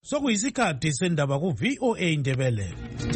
Sokuyisikhathi sendaba ku VOA Indebele.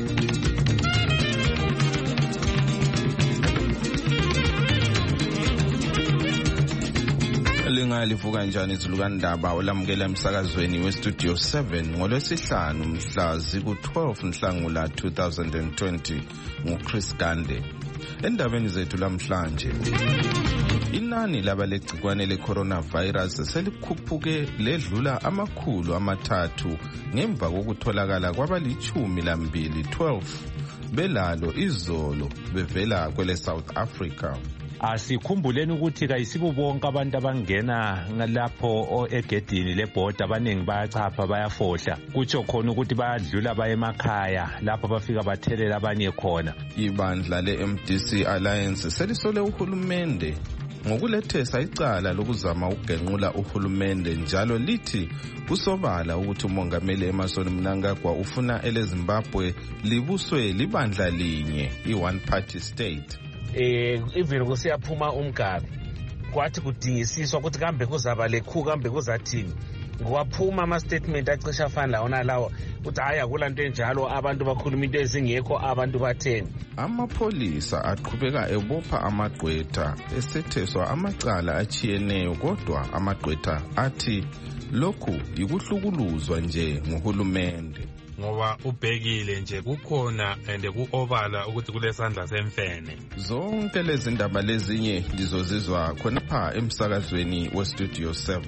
Lingalivuka njani izulukandaba olamukela emsakazweni westudio 7 ngolwesihlanu mhla ziku-12 Nhlangula 2020 nguChris Gande. Endabeni zethu lamhlanje, inani labalegcikwane le-coronavirus selikhuphuke ledlula 300 ngemva kokutholakala kwabali-12 belalo izolo bevela kwele South Africa. Asikhumbuleni ukuthi kayisibo bonke abantu abangena lapho egedini lebhoda abaningi bayachapha bayafohla kutsho khona ukuthi bayadlula baye emakhaya lapho bafika bathelela abanye khona. Ibandla le-MDC Alliance selisole uhulumende ngokulethesa icala lokuzama ukugenqula uhulumende njalo lithi kusobala ukuthi umongameli Emmerson Mnangagwa ufuna eleZimbabwe libuswe libandla linye i-one party state. Even kusiyaphuma umgabi kwathi kudingisiswa ukuthi kambe kuzaba lekhu kambe kuzathini kwaphuma ama-statement acisha afana lawona lawo ukuthi hayi akulanto enjalo abantu bakhuluma into ezingekho abantu batheni. Amapholisa aqhubeka ebopha amagqwetha esetheswa amacala achiyeneyo kodwa amagqwetha athi lokhu yikuhlukuluzwa nje nguhulumende ngoba ubhekile nje kukhona ende kuobala ukuthi kulesandla semfene. Zonke lezi ndaba lezinye ndizozizwa khonapha emsakazweni westudio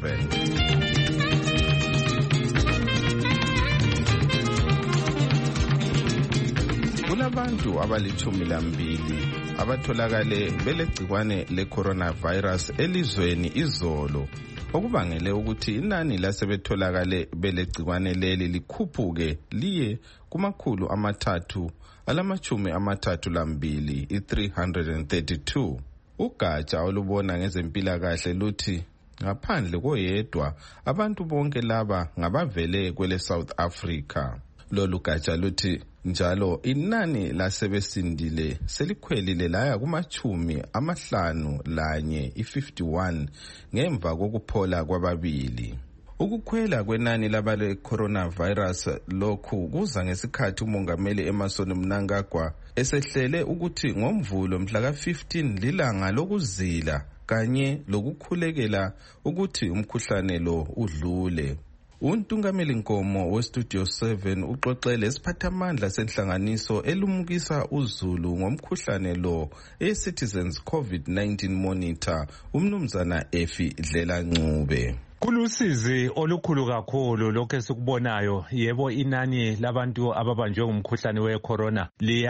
7. Kulabantu abali-12 abatholakale belegcikwane le-coronavirus elizweni izolo, okubangele ukuthi inani lasebetholakale belegcikwane leli likhuphuke liye ku332 i-332. Ugatsha olubona ngezempilakahle luthi ngaphandle koyedwa abantu bonke laba ngabavele kwele South Africa. Lolu gatsha luthi njalo inani lasebesindile selikhwelile laya kuma-51 i-51 ngemva kokuphola kwababili. Ukukhwela kwenani labale coronavirus lokhu kuza ngesikhathi umongameli Emmerson Mnangagwa esehlele ukuthi ngomvulo mhla ka-15 lilanga lokuzila kanye lokukhulekela ukuthi umkhuhlane lo udlule. Untungameli Nkomo westudio 7 uxoxele isiphathamandla senhlanganiso elumukisa uzulu ngomkhuhlane lo e-Citizens COVID-19 Monitor umnumzana Efi Dlela Ncube. Kulusizi olukhulu kakhulu lokho esikubonayo. Yebo, inani labantu ababanjwe ngumkhuhlane we-corona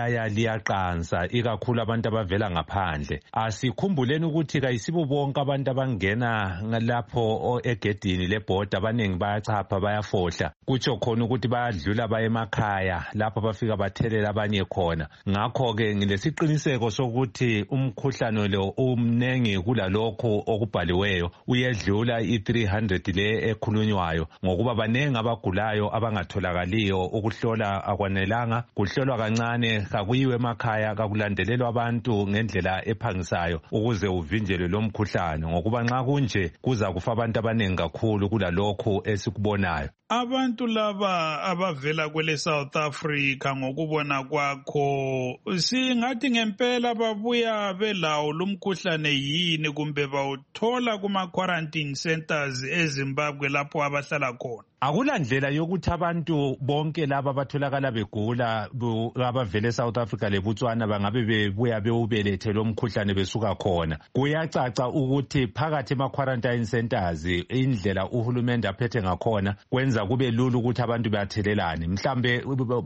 liyaqansa, ikakhulu abantu abavela ngaphandle. Asikhumbuleni ukuthi kayisibo bonke abantu abangena lapho egedini lebhoda abaningi bayachapha bayafohla kutsho khona ukuthi bayadlula baye emakhaya lapho bafika bathelela abanye khona. Ngakho-ke ngilesiqiniseko sokuthi umkhuhlane lo umnengi kulalokho okubhaliweyo, uyedlula i-300 le ekhulunywayo ngokuba banengi abagulayo abangatholakaliyo. Ukuhlola akwanelanga, kuhlolwa kancane, kakuyiwe emakhaya, kakulandelelwa abantu ngendlela ephangisayo ukuze uvinjelwe lo mkhuhlane, ngokuba nxa kunje kuza kufa abantu abanengi kakhulu kulalokho esikubonayo. Abantu laba abavela kwele South Africa ngokubona kwakho singathi ngempela babuya belawo lumkhuhlane yini kumbe bawuthola kuma-quarantine centers eZimbabwe lapho abahlala khona? Akulandlela yokuthi abantu bonke laba abatholakala begula abavele eSouth Africa leBotswana bangabe bebuya bewubelethe lo mkhuhlane besuka khona. Kuyacaca ukuthi phakathi ema-quarantine centers indlela uhulumende aphethe ngakhona kwenza kube lula ukuthi abantu bathelelane. Mhlambe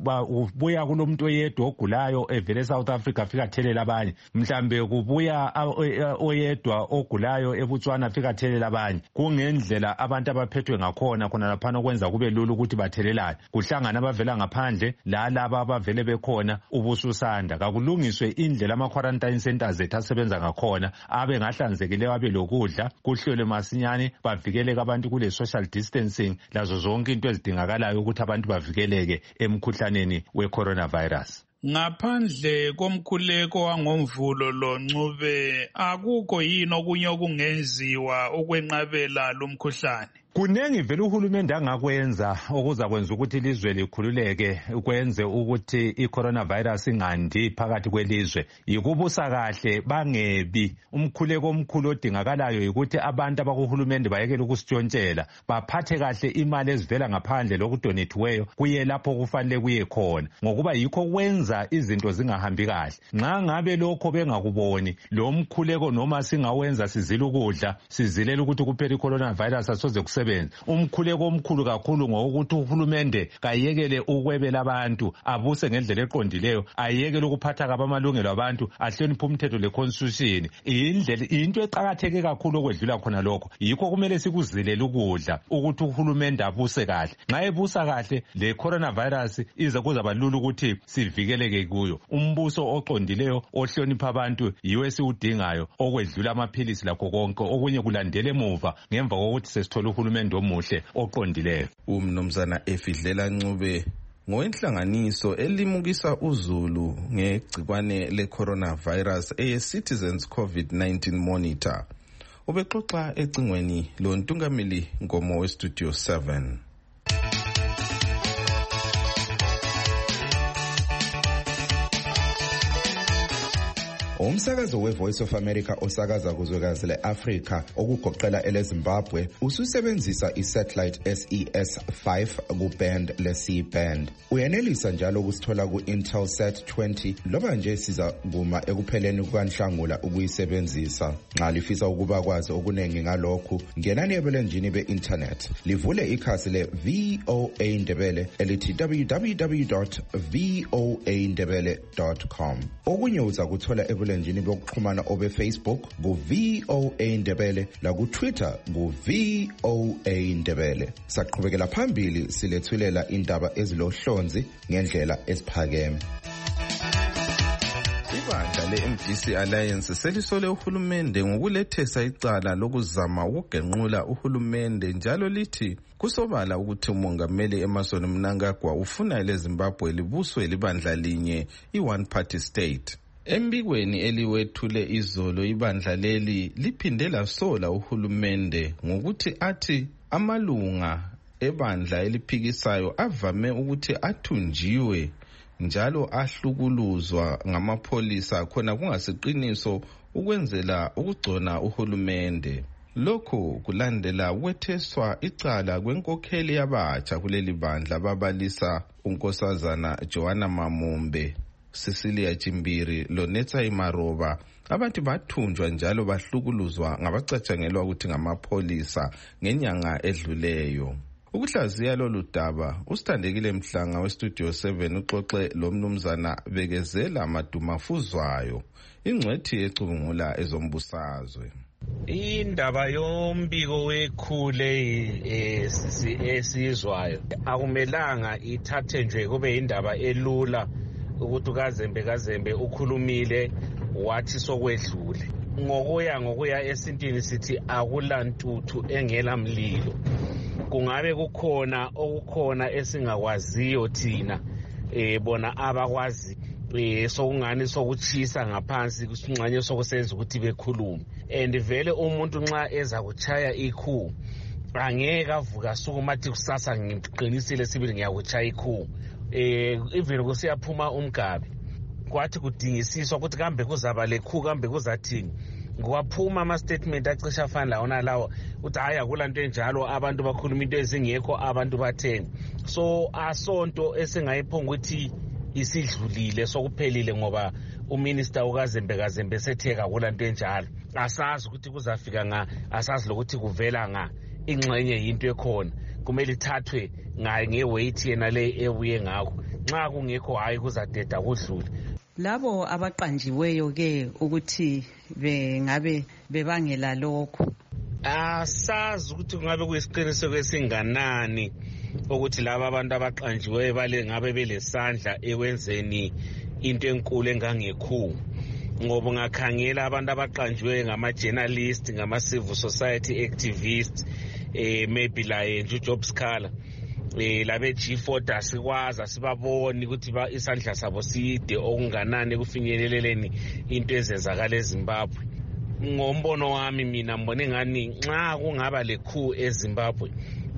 ubuya kulomuntu oyedwa ogulayo evele eSouth Africa afika athelela abanye, mhlambe kubuya oyedwa ogulayo eBotswana afika athelela abanye. Kungendlela abantu abaphethwe ngakhona khona lapha kwenza kube lula ukuthi bathelelane. Kuhlangana abavela ngaphandle lalaba abavele bekhona ubususanda. Kakulungiswe indlela ama-quarantine centers ethu asebenza ngakhona abe ngahlanzekileyo, abe lokudla, kuhlolwe masinyane, bavikeleke abantu kule social distancing, lazo zonke into ezidingakalayo ukuthi abantu bavikeleke emkhuhlaneni we-coronavirus. Ngaphandle komkhuleko wangomvulo lo Ncube, akukho yini okunye okungenziwa ukwenqabela lo mkhuhlane? Kunengi vele uhulumende angakwenza okuzakwenza ukuthi ilizwe likhululeke, kwenze ukuthi i-coronavirus ingandi phakathi kwelizwe. Yikubusa kahle bangebi. Umkhuleko omkhulu odingakalayo yikuthi abantu abakuhulumende bayekele ukusitshontshela, baphathe kahle imali ezivela ngaphandle lokudonethiweyo kuye lapho kufanele kuye khona, ngokuba yikho kwenza izinto zingahambi kahle. Nxa ngabe lokho bengakuboni lo mkhuleko noma singawenza sizile ukudla, sizilela ukuthi kuphela i-coronavirus asoze kusebenza. Umkhuleko omkhulu kakhulu ngokuthi uhulumende kayekele ukwebela abantu, abuse ngendlela eqondileyo, ayekele ukuphatha kabi amalungelo abantu, ahloniphe umthetho le-constitution. Into eqakatheke kakhulu okwedlula khona lokho, yikho kumele sikuzilela ukudla ukuthi uhulumende abuse kahle. Nxa ebusa kahle, le coronavirus ize kuzaba lula ukuthi sivikeleke kuyo. Umbuso oqondileyo ohlonipha abantu yiwo esiwudingayo okwedlula amaphilisi lakho konke okunye kulandele emuva ngemva kokuthi sesithola uhulumende omuhle oqondileyo. Umnumzana Efidlela Ncube ngowenhlanganiso elimukisa uzulu ngegcikwane le-coronavirus eye-Citizens COVID-19 Monitor. Ubexoxa ecingweni lontungameli Nkomo we-Studio 7. Umsakazo we-Voice of America osakaza kuzwekazi le-Afrika okugoqela ele-Zimbabwe ususebenzisa i-satellite SES5 ku-band le-C-band. Uyenelisa njalo ukusithola ku-Intelsat 20 loba nje siza kuma ekupheleni kukaNhlangula ukuyisebenzisa. Nxa lifisa ukuba kwazi okunengi ngalokhu, ngenani ebulenjini be-internet. Livule ikhasi le-VOA Ndebele elithi www.voandebele.com. Okunye uza kuthola ebulenjini bokuxhumana obe-Facebook ku-VOA Ndebele laku-Twitter ku-VOA Ndebele. Saqhubekela phambili silethulela indaba ezilohlonzi ngendlela esiphakeme. Ibandla le-MDC Alliance selisole uhulumende ngokulethesa icala lokuzama ukugenqula uhulumende njalo lithi kusobala ukuthi umongameli Emmerson Mnangagwa ufuna leZimbabwe libuswe libandla linye i-one party state. Embikweni eliwethule izolo ibandla leli liphinde lasola uhulumende ngokuthi athi amalunga ebandla eliphikisayo avame ukuthi athunjiwe njalo ahlukuluzwa ngamapholisa khona kungasiqiniso ukwenzela ukugcona uhulumende. Lokhu kulandela ukwetheswa icala kwenkokheli yabatsha kuleli bandla ababalisa unkosazana Joanna Mamumbe, Cecilia Chimbiri loNetsa Imaroba. Abantu bathunjwa njalo bahlukuluzwa ngabacatshangelwa ukuthi ngamapholisa ngenyanga edluleyo. Ukuhlaziya lolu daba usithandekile Mhlanga we-Studio 7 uxoxe lo mnumzana Bekezela Madumafuzwayo, ingcwethi ecubungula ezombusazwe. Indaba yombiko wekhule esizwayo akumelanga ithathe nje kube indaba elula ukuthi kazembe ukhulumile wathi sokwedlule. Ngokuya esintwini sithi akulantuthu engela mlilo. Kungabe okukhona esingakwaziyo thina bona abakwazi sokungani sokuchisa ngaphansi kusinxanye sokusenza ukuthi bekhulume. And vele umuntu nxa eza kuchaya ikhu angeke avuka sukuma athi kusasa ngiqinisile sibili ngiyakuchaya ikhu. Even kusiyaphuma umgabe kwathi kudingisiswa ukuthi kambe kuzaba lekhu kambe kuzathini. Ngwaphuma ama-statement acisha afana lawona lawo uthi hayi akulanto enjalo abantu bakhuluma into ezingekho abantu bathenga. So asonto esingayiphonga ukuthi isidlulile sokuphelile ngoba uminister ukazembe setheka kulanto enjalo. Asazi ukuthi kuzafika asazi lokuthi kuvela ingxenye into ekhona. Kumele ithathwe ngeweight yena le ebuye ngakho. Nxa kungekho hayi kuzadeda kudlule. Labo abaqanjiweyo ke ukuthi bengabe bebangela lokho. Asazi ukuthi kungabe kuyisiqiniseko esinganani ukuthi laba abantu abaqanjiweyo bale ngabe belesandla ekwenzeni into enkulu engangekhu. Ngoba ngakhangela abantu abaqanjiweyo ngama-journalist, ngama-civil society activists, maybe like uJob Scala. Labe G4 asikwazi asibaboni ukuthi isandla sabo side okunganani kufinyeleleni into ezenzakala eZimbabwe. Ngombono wami mina mbone ngani nxa kungaba lekhu eZimbabwe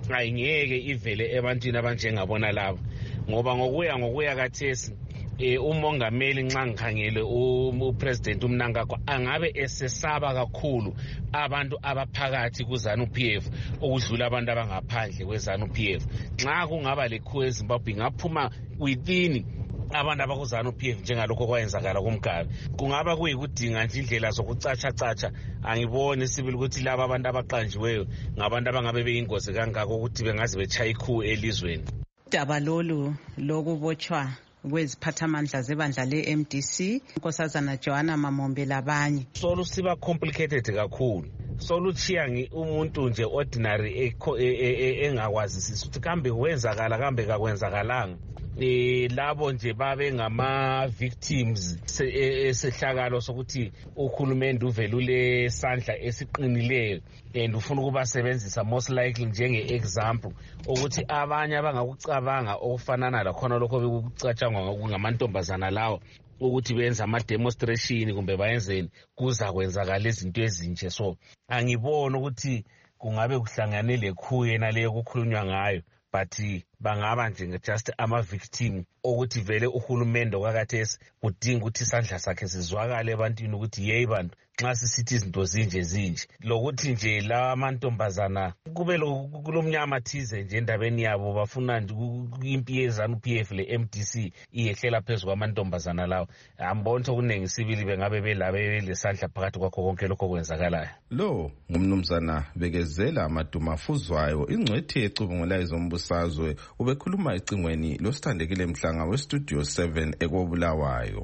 ayingeke ivele ebantwini abanjengabona labo, ngoba ngokuya kathesi umongameli nxa ngikhangele upresident uMnangagwa angabe esesaba kakhulu abantu abaphakathi kuZANU-PF ukudlula abantu abangaphandle kweZANU-PF. Nxa kungaba lekhu eZimbabwe ngaphuma within abantu abakuZANU-PF njengalokho kwayenzakala kuMgabe. Kungaba kuyikudinga nje indlela zokucatsha. Angiboni sibili ukuthi laba abantu abaqanjiweyo ngabantu abangabe beyingozi kangako ukuthi bengaze betshaya ikhu elizweni. Daba lolu lokubotshwa kweziphathamandla zebandla le-MDC unkosazana Joanna Mamombe labanye solusiba complicated kakhulu, soluchiya umuntu nje ordinary engakwazisisa ukuthi kambe kwenzakala kambe kakwenzakalanga. Labo nje babe ngama victims esehlakalo sokuthi uhulumende uvelule sandla esiqinileyo and ufuna ukubasebenzisa most likely njenge example ukuthi abanye abangakucabanga okufanana lakhona lokho bekucatshangwa ngamantombazana lawo ukuthi benza ama demonstration kumbe bayenzeni kuza kwenzakala izinto ezinje. So angibona ukuthi kungabe kuhlangane lekhu yena leyo kukhulunywa ngayo, but bangaba nje just ama-victim ukuthi vele uhulumende kwakathesi kudinga ukuthi isandla sakhe sizwakale ebantwini ukuthi yeyi bantu nxa sisithi izinto zinje lokuthi nje la amantombazana kube kulomnyama thize nje endabeni yabo bafuna nje impi yeZANU-PF le-MDC iyehlela phezu kwamantombazana lawo. Ambona ukuthi okuningi sibili bengabe belesandla phakathi kwakho konke lokho kwenzakalayo. Lo ngumnumzana Bekezela Madumafuzwayo, ingcwethi ecubungulayo zombusazwe, ubekhuluma ecingweni losithandekile Mhlanga westudio 7 ekobulawayo.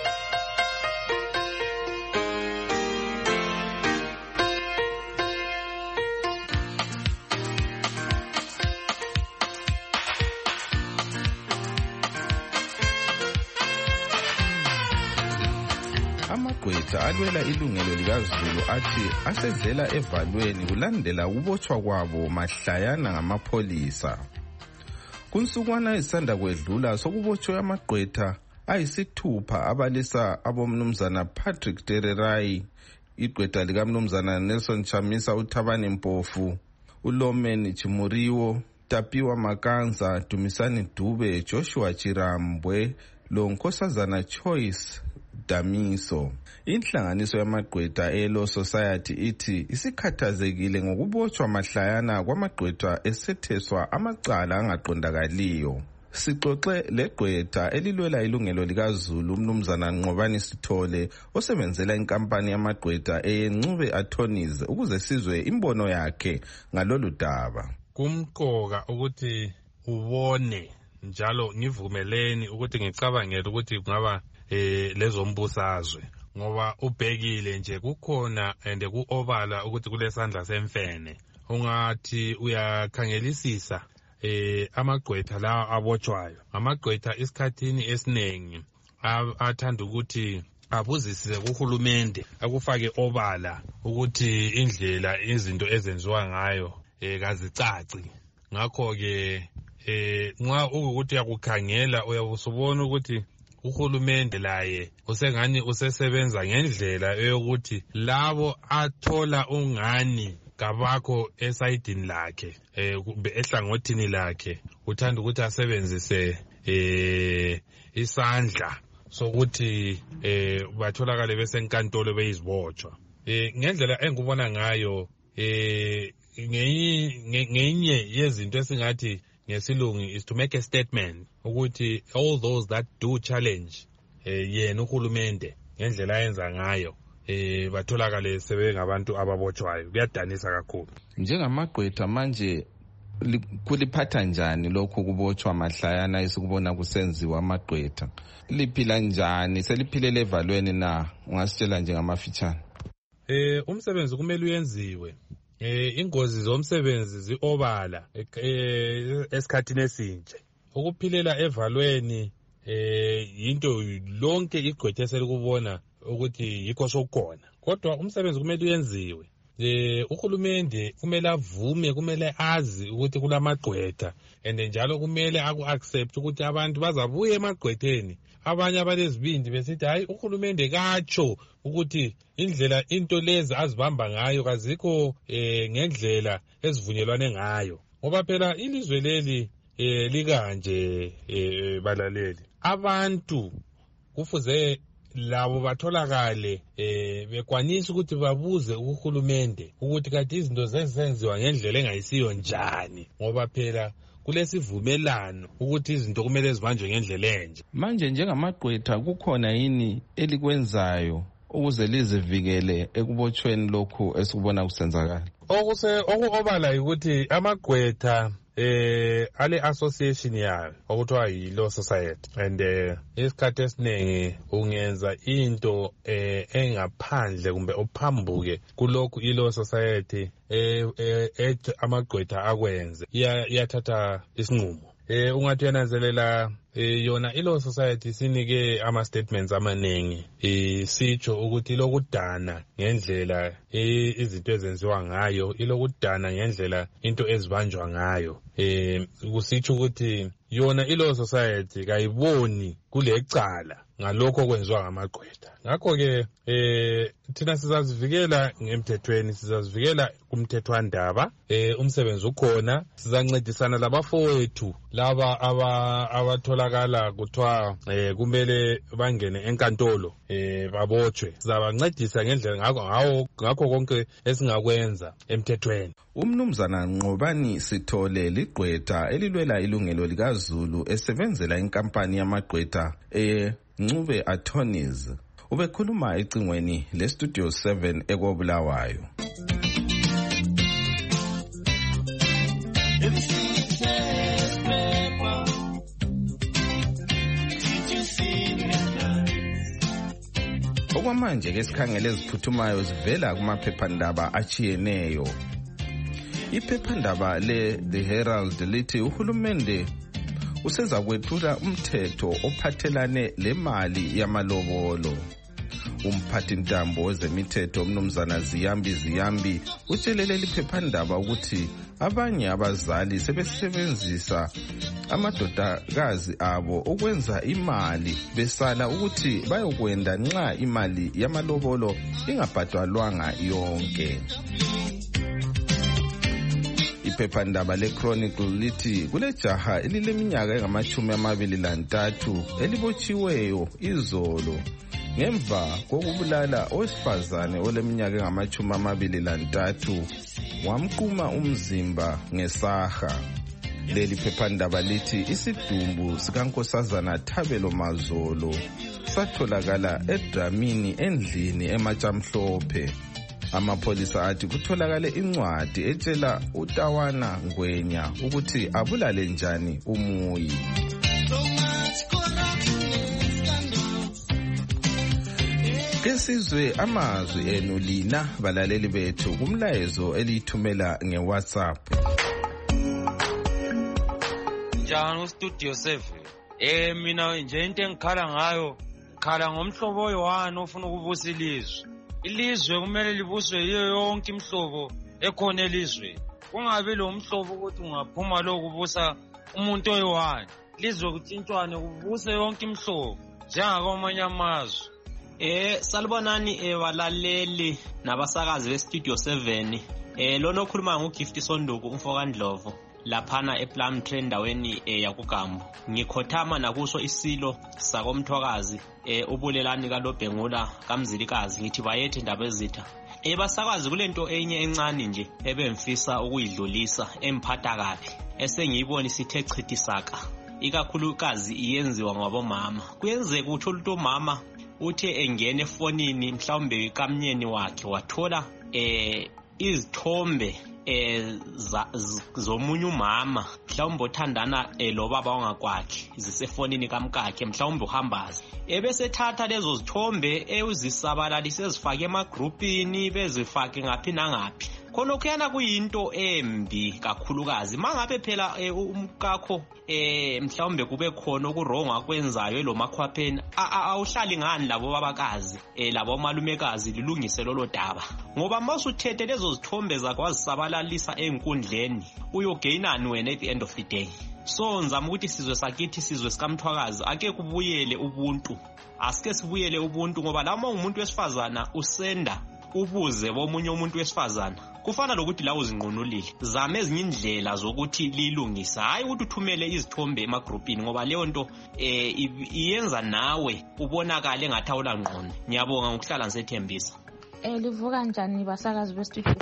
Amagqwetha alwela ilungelo likaZulu athi asedlela evalweni kulandela ukubotshwa kwabo mahlayana ngamapholisa. Kunsukwana isanda kwedlula sokubotshwe amagqwetha ayisithupha abalisa abomnumzana Patrick Tererai, igqwetha likamnumzana Nelson Chamisa uThabani Mpofu, uLomen Chimuriwo, Tapiwa Makanza, Dumisani Dube, Joshua Chirambwe, loNkosazana Choice Damiso. Inhlanganiso yamagqwetha eLaw Society ithi isikhathazekile ngokubotshwa mahlayana kwamagqwetha esetheswa amacala angaqondakaliyo. Sixoxe legqwetha elilwela ilungelo likaZulu umnumzana Nqobani Sithole osebenzela inkampani yamagqwetha eyeNcube Attorneys ukuze sizwe imbono yakhe ngalolu daba. Kumqoka ukuthi ubone njalo ngivumeleni ukuthi ngicabangele ukuthi kungaba lezombusazwe ngoba ubhekile nje kukhona ende kuobala ukuthi kulesandla semfene ungathi uyakhangelisisa amagqwetha lawa abotshwayo. Amagqwetha isikhathini esinengi athanda ukuthi abuzisise kuhulumende akufake obala ukuthi indlela izinto ezenziwa ngayo kazicaci. Ngakho-ke nxa ukuthi uyakukhangela uyabusubona ukuthi uhulumende laye usengani usesebenza ngendlela eyokuthi labo athola ungani kabakho esayidini lakhe kumbe ehlangothini lakhe uthanda ukuthi asebenzise isandla sokuthi batholakale besenkantolo beyizibotshwa. Ngendlela engubona ngayo ngenye yezinto esingathi ngesilungu is to make a statement ukuthi all those that do challenge yena uhulumende ngendlela ayenza ngayo batholakale sebengabantu ababotshwayo. Kuyadanisa kakhulu. Njengamagqwetha manje kuliphatha njani lokho kubotshwa mahlayana esikubona kusenziwa amagqwetha? Liphila njani? Seliphilele evalweni na? Ungasitshela njengamafitshane. Umsebenzi kumele uyenziwe. Ingozi zomsebenzi ziobala esikhathini esinje. Ukuphilela evalweni into lonke igqwetha selikubona ukuthi yikho sokukhona. Kodwa umsebenzi kumele uyenziwe. Uhulumende kumele avume, kumele azi ukuthi kulamagqwetha and njalo kumele aku-accept ukuthi abantu bazabuya emagqwetheni. Abanye abalezibindi besithi hayi uhulumende katsho ukuthi into lezi azibamba ngayo kazikho ngendlela ezivunyelwane ngayo. ngoba phela ilizwe leli likanje balaleli abantu kufuze labo batholakale bekwanisa ukuthi babuze uhulumende ukuthi kanti izinto zenziwa ngendlela engayisiyo njani, ngoba phela kulesivumelano ukuthi izinto kumele zibanjwe ngendlela enje. Manje njengamagqwetha kukhona yini elikwenzayo ukuze lizivikele ekubotshweni lokhu esikubona kusenzakala? Okubala ukuthi amagqwetha ale association yayo okuthiwa yi-Law Society, and isikhathi esiningi ungenza into engaphandle kumbe uphambuke kulokhu i-Law Society ethi amagqwetha akwenze, iyathatha isinqumo. Ungathi uyananzelela yona i-Law Society sinike ama-statements amaningi sitsho ukuthi ilokudana ngendlela izinto ezenziwa ngayo, ilokudana ngendlela into ezibanjwa ngayo. Kusitsho ukuthi yona i-Law Society kayiboni kule cala ngalokho okwenziwa ngamagqwetha. Ngakho-ke thina sizazivikela ngemthethweni, sizazivikela kumthethwandaba. Umsebenzi ukhona, sizancedisana labafowethu laba abatholakala kuthiwa kumele bangene enkantolo babotshwe. Sizabancedisa ngendlela ngakho konke esingakwenza emthethweni. Umnumzana Nqobani Sithole ligqwetha elilwela ilungelo likaZulu esebenzela inkampani yamagqwetha Ncube Attorneys. Ubekhuluma ecingweni leStudio 7 eKobulawayo. Okwamanje ke sikhangele eziphuthumayo zivela kumaphephandaba achiyeneyo. Iphephandaba le-The Herald lithi uhulumende useza kwethula umthetho ophathelane lemali yamalobolo. Umphathi ntambo wezemithetho umnumzana Ziyambi utshelele liphephandaba ukuthi abanye abazali sebesebenzisa amadodakazi abo ukwenza imali besala ukuthi bayokwenda nxa imali yamalobolo ingabhadalwanga yonke. Iphephandaba le-Chronicle lithi kulejaha elileminyaka engama-23 elibotshiweyo izolo ngemva kokubulala owesifazane oleminyaka engama-23 wamquma umzimba ngesaha. Leli phephandaba lithi isidumbu sikaNkosazana Thabelo Mazolo satholakala edramini endlini eMatshamhlophe. Amapholisa athi kutholakale incwadi etshela uTawana Ngwenya ukuthi abulale njani uMuyi. Kesizwe amazwi enu lina balaleli bethu kumlayezo elithumela ngeWhatsApp. Njani uStudio 7? Mina nje into engikhala ngayo, khala ngomhlobo oyi-1 ofuna ukubusa ilizwe. Ilizwe kumele libuswe yiyo yonke imhlobo ekhona elizweni. Kungabi lo mhlobo ukuthi ungaphuma lokubusa umuntu oyi-1. Lizwe kuthintwane kubuse yonke imhlobo njengakwamanye amazwe. Salibonani balaleli nabasakazi beStudio 7. Lona okhuluma nguGift Sonduku umfokandlovu laphana ePlumtree endaweni yakuGambo. Ngikhothama nakuso isilo sakomthwakazi ubulelani kaLobhengula kaMzilikazi ngithi bayethe indaba ezitha. Basakazi kulento enye encane nje ebemfisa ukuyidlulisa emphatha kabi esengiyibona isithe chithisaka ikakhulukazi iyenziwa ngabomama. Kuyenzeka uthola ukuthi umama uthe engene efonini mhlawumbe kamnyeni wakhe wathola izithombe zomunye umama mhlawumbe othandana lo baba wangakwakhe zisefonini kamkakhe mhlawumbe uhambaza ebese thatha lezo zithombe uzisabalalise ezifake emagroupini bezifake ngaphi nangaphi. Khonokho yana kuyinto embi kakhulukazi mangabe phela umkakho mhlawumbe kube khona okuronga kwenzayo lo makhwapheni awuhlali ngani labo babakazi labo malumekazi lilungise lolo daba ngoba masuthethe lezo zithombe zakho wazisabalalisa enkundleni uyogainani wena at the end of the day. So ngizama ukuthi sizwe sakithi sizwe sikamthwakazi ake kubuyele ubuntu, asike sibuyele ubuntu ngoba lama umuntu wesifazana usenda ubuze bomunye umuntu wesifazana kufana lokuthi la uzinqunulile zama ezinye indlela zokuthi lilungisa, hayi ukuthi uthumele izithombe emagroupini, ngoba leyo nto iyenza nawe ubonakale ngathi awulangqondo. Ngiyabonga ngokuhlala ngisethembisa. Livuka njani basakazi bestudio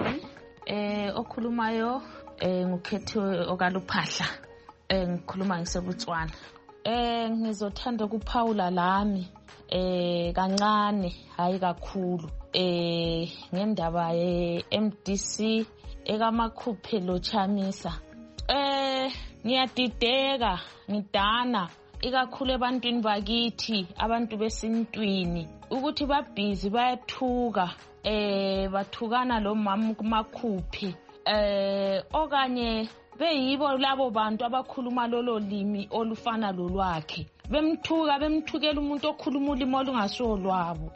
7? Okhulumayo ngukhethiwe okaluphahla, ngikhuluma ngiseBotswana. Ngizothanda ukuphawula lami kancane hayi kakhulu ngendaba ye-MDC ekamakhuphe lo Chamisa. Ngiyadideka, ngidana ikakhulu ebantwini bakithi, abantu besintwini, ukuthi babhizi bayathuka, bathukana lo mama kumakhuphe, okanye beyibo labo bantu abakhuluma lolo limi olufana lolwakhe, bemthukela umuntu okhuluma ulimi olungasiwo lwabo.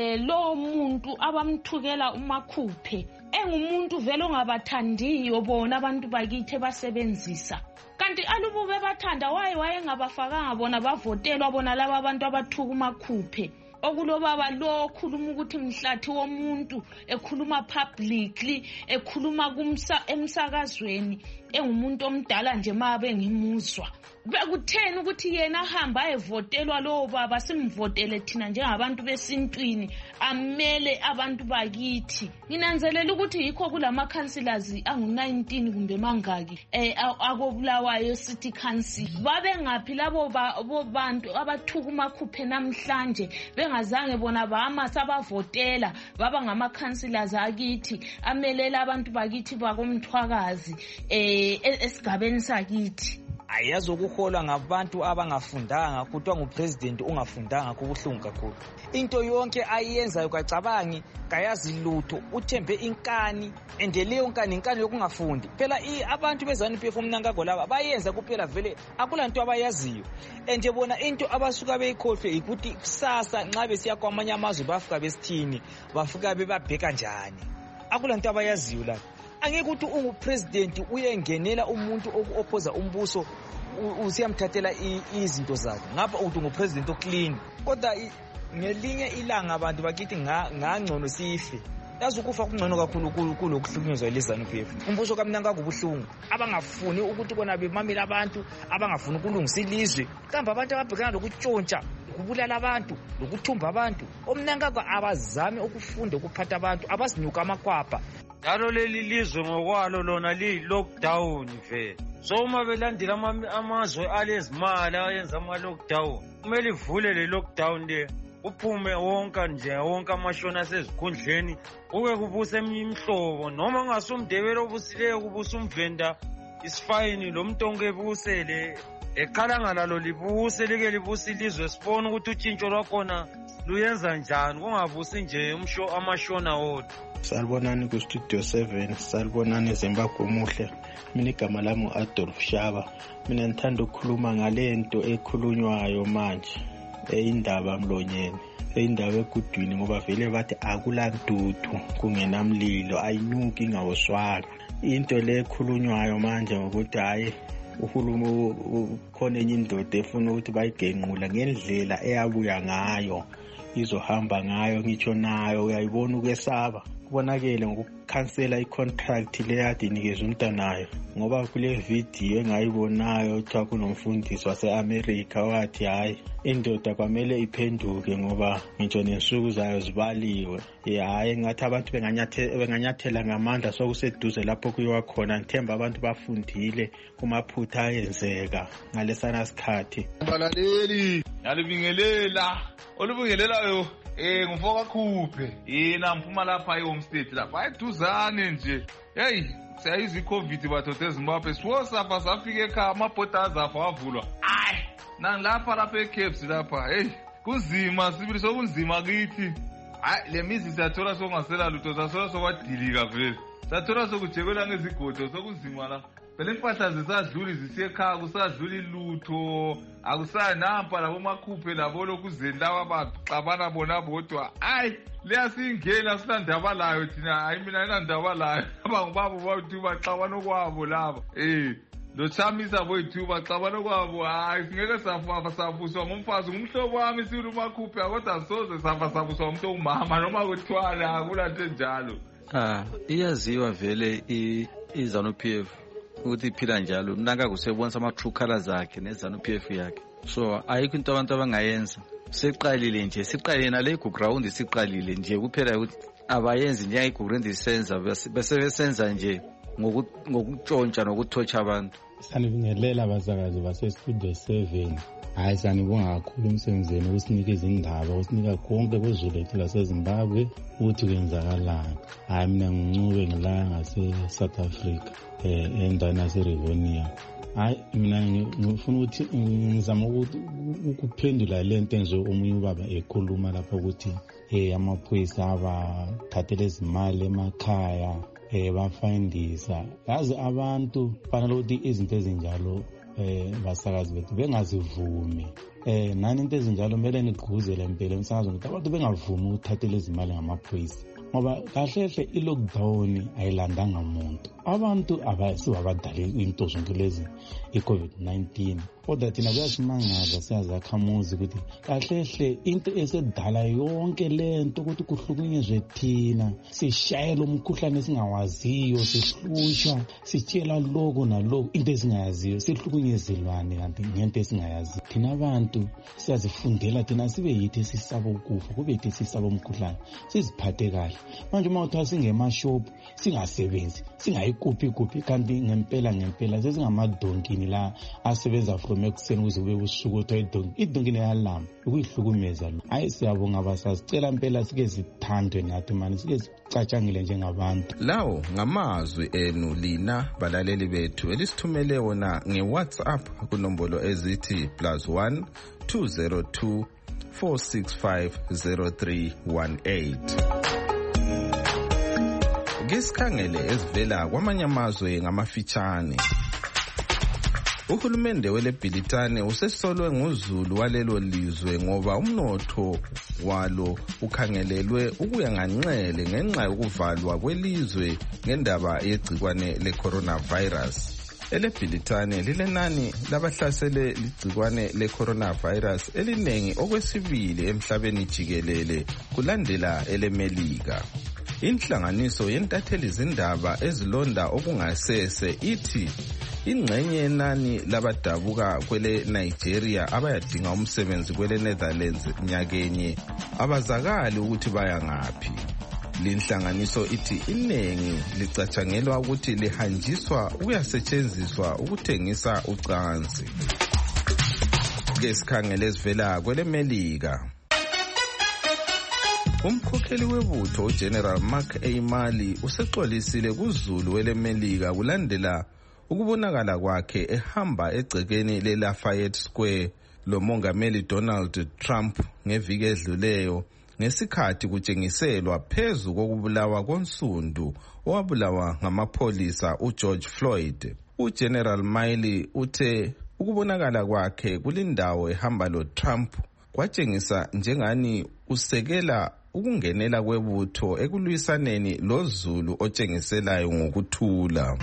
Lo muntu abamthukela umakhuphe engumuntu vele ongabathandiyo bona abantu bakithi basebenzisa. Kanti alubu bebathanda wayengabafakanga bona bavotelwa bona laba abantu abathuka umakhuphe. Okulobaba lo okhuluma ukuthi mhlathi womuntu, ekhuluma publicly, ekhuluma emsakazweni, engumuntu omdala nje mabe ngimuzwa. Bekutheni ukuthi yena ahamba ayevotelwa lo baba, simvotele thina njengabantu besintwini, amele abantu bakithi. Nginanzelela ukuthi yikho kulama councillors angu-19 kumbe mangaki akobulawayo city council. Babengaphi labo bantu abathuka umakhuphe namhlanje bengazange bona bama sabavotela baba ngama councillors akithi amelela abantu bakithi bakomthwakazi esigabeni sakithi. Ayazi ukuholwa ngabantu abangafundanga, kuthiwa ngupresident ungafundanga kubuhlungu kakhulu. Into yonke ayenzayo kacabangi, kayazi lutho, uthembe inkani, endeleyo inkani yokungafundi. Phela abantu beZANU-PF umnangagwa laba bayenza kuphela vele akulanto abayaziyo. Nje bona into abasuka beyikhohlwe ukuthi kusasa nxa besiya kwamanye amazwe bafika besithini, bafika bebabheka njani. Akulanto abayaziyo la. Angeke ukuthi ungupresident uyengenela umuntu opposa umbuso usiyamthathela izinto zakhe. Ngapha uthi ngupresident oclean. Kodwa ngelinye ilanga abantu bakithi ngangcono sife. Yazi ukufa kungcono kakhulu kulokuhlukunyezwa leZANU-PF. Umbuso kaMnangagwa ubuhlungu. Abangafuni ukuthi bona bemamela abantu, abangafuni ukulungisa ilizwe. Kambe abantu ababhekana lokutshontsha, ukubulala abantu, lokuthumba abantu. Omnangagwa abazame ukufunda ukuphatha abantu, abasinyuka amakwapa. Njalo leli lizwe ngokwalo lona li-lockdown vele. So uma belandela amazwe alezimali ayenza ama-lockdown, kumele ivule le lockdown le, uphume wonke amashona asezikhundleni, kuke kubuse eminye imihlobo, noma ungasumdebela obusileyo kubusa umvenda isifayini lo mntonke ebusele ekhalanga lalo libuse like libuse ilizwe, sibone ukuthi utshintsho lwakhona luyenza njani, kungabusi nje amashona wodwa. Salibonani ku Studio 7, salibonani Zimbabwe muhle. Mina igama lami Adolf Shaba. Mina ngithanda ukukhuluma ngalento ekhulunywayo manje indaba mlonyeni, indaba egudwini, ngoba vele bathi akulantutu kungenamlilo, ayinuki ingawoswanga. Into le ekhulunywayo manje ngokuthi hayi uhulumeni khona enye indoda efuna ukuthi bayigenqula ngendlela eyabuya ngayo, izohamba ngayo, ngitsho nayo uyayibona ukwesaba. Kubonakele ngokukhansela icontract le yade inikeza umntanayo, ngoba kule video engayibonayo kuthiwa kunomfundisi wase-America wathi hayi indoda kwamele iphenduke ngoba ngitsho nensuku zayo zibaliwe. Hayi ngathi abantu benganyathela ngamandla sokuseduze lapho kuyiwa khona. Ngithemba abantu bafundile kumaphutha ayenzeka ngalesana sikhathi. Balaleli yalibingelela olubingelelayo ngufoka khuphe yena mphuma lapha eHome State lapha ayiduzane nje. Hey siyayizi iCovid bathote eZimbabwe siwosafa safika ekhaya amabhoders afa wavulwa. Hayi lapha eCapes lapha hey kunzima sibili sokunzima kithi. Hayi le mizi siyathola sokungasela lutho sasola sokwadilika vele, sathola sokujekwela ngezigodo sokunzima la. Phela impahla zisadluli zisiye ekhaya kusadluli lutho, akusanampa labo makhuphe labo lokuzeni lawa baxabana bona bodwa. Hayi liyasingena sinandaba layo thina, hayi mina ayinandaba layo. Abangubabo bathi baxabana kwabo laba lo Chamisa boyithu baxabana kwabo. Hayi singeke safuswa ngumfazi ngumhlobo wami silu makhuphe, kodwa soze safuswa umuntu ongumama noma kuthiwala akulanto njalo. Iyaziwa vele iZANU-PF ukuthi iphila njalo. Mnanga kusebonisa ama-true colors akhe neZANU-PF yakhe. So ayikho into abantu abangayenza. Siqalile nje, siqalile nale ground siqalile nje kuphela ukuthi abayenzi nje ground isenza bese besenza nje ngokutshontsha nokuthotsha abantu. Sanibingelela abasakazi base-Studio 7. Hayi sanibonga kakhulu emsebenzini ukusinika izindaba, ukusinika konke kwezulethu laseZimbabwe ukuthi kwenzakalani. Hayi mina ngincube ngila ngase-South Africa endaweni yase-Rivonia. Hayi mina ngifuna ukuthi ngizama ukuphendula lento nje omunye ubaba ekhuluma lapha ukuthi amaphoyisa abathathele izimali emakhaya bafindisa. Yazi abantu fanele ukuthi izinto ezinjalo basakazi bethu bengazivumi. Nani into ezinjalo kumele nigquzele impela emsakazweni ukuthi abantu bengavumi ukuthathela izimali ngamaphoyisa, ngoba kahle i-lockdown ayilandanga umuntu. Abantu abadala into zonke lezi i-COVID-19, kodwa thina kuyasimangaza siyazakhamuzi ukuthi kahle into esedala yonke lento ukuthi kuhlukunyezwe thina, sishayela umkhuhlane esingawaziyo, sihlushwa, sitshela lokho nalokho into esingayaziyo, sihlukunyezelwane kanti ngento esingayaziyo. Thina abantu siyazifundela, thina sibe yithi sisaba ukufa, kube yithi sisaba umkhuhlane, siziphathe kahle. Manje uma uthiwa singemashop singasebenzi, singayikuphi kanti ngempela sesingamadonkini la asebenza from ekuseni ukuze kube usuku kuthiwa idonkini yalama ukuyihlukumeza. Hayi siyabonga basasicela impela sike sithandwe nathi mani, sike sicatshangile njengabantu. Lawo ngamazwi enu lina balaleli bethu elisithumele wona ngeWhatsApp kunombolo ezithi +1 202 465 0318. Ngesikhangele ezivela kwamanye amazwe ngamafitshane. Uhulumende weleBhilitane usesolwe nguzulu walelo lizwe ngoba umnotho walo ukhangelelwe ukuya nganxele ngenxa yokuvalwa kwelizwe ngendaba yegcikwane le-coronavirus. EleBhilitane lilenani labahlasele ligcikwane le-coronavirus elinengi okwesibili emhlabeni jikelele kulandela eleMelika. Inhlanganiso yentatheli zindaba ezilonda okungasese ithi ingxenye yenani labadabuka kwele Nigeria abayadinga umsebenzi kwele Netherlands nyakenye abazakali ukuthi baya ngaphi. Linhlanganiso ithi inengi licatshangelwa ukuthi lihanjiswa ukuyasetshenziswa ukuthengisa ucansi. Ngesikhangele ezivela kwele Melika, umkhokheli webutho uGeneral Mark Eimali usexolisile kuzulu weleMelika kulandela ukubonakala kwakhe ehamba egcekeni leLafayette Square lomongameli Donald Trump ngeviki edluleyo ngesikhathi kutshengiselwa phezu kokubulawa konsundu owabulawa ngamapholisa uGeorge Floyd. uGeneral Miley uthe ukubonakala kwakhe kulindawo ehamba loTrump kwatshengisa njengani usekela ukungenela kwebutho ekulwisaneni lozulu otshengiselayo ngokuthula.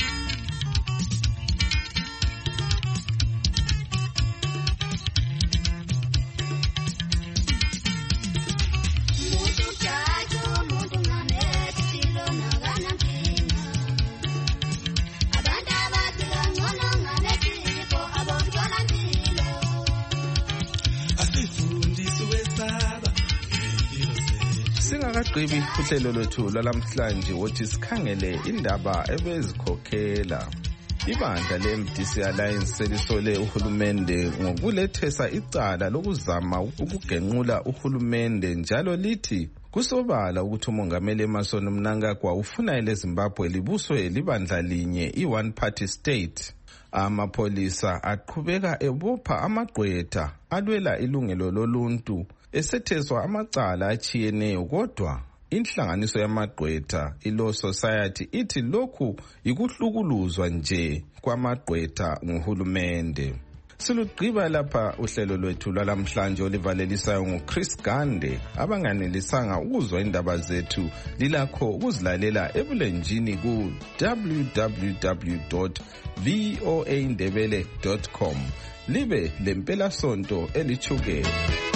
Singakagqibi uhlelo lwethu lwalamhlanje wothi sikhangele indaba ebezikhokhela. Ibandla le-MDC Alliance selisole uhulumende ngokulethesa icala lokuzama ukugenqula uhulumende njalo lithi kusobala ukuthi umongameli Emmerson Mnangagwa ufuna eleZimbabwe libuswe libandla linye i-one party state. Amapholisa aqhubeka ebopha amagqwetha alwela ilungelo loluntu esetheswa amacala achiyeneyo, kodwa inhlanganiso yamagqwetha iLaw Society ithi lokhu ikuhlukuluzwa nje kwamagqwetha nguhulumende. Silugqiba lapha uhlelo lwethu lwalamhlanje olivalelisayo nguChris Gande. Abanganelisanga ukuzwa indaba zethu lilakho ukuzilalela ebulenjini ku www.voaindebele.com. Libe lempela sonto elithukela.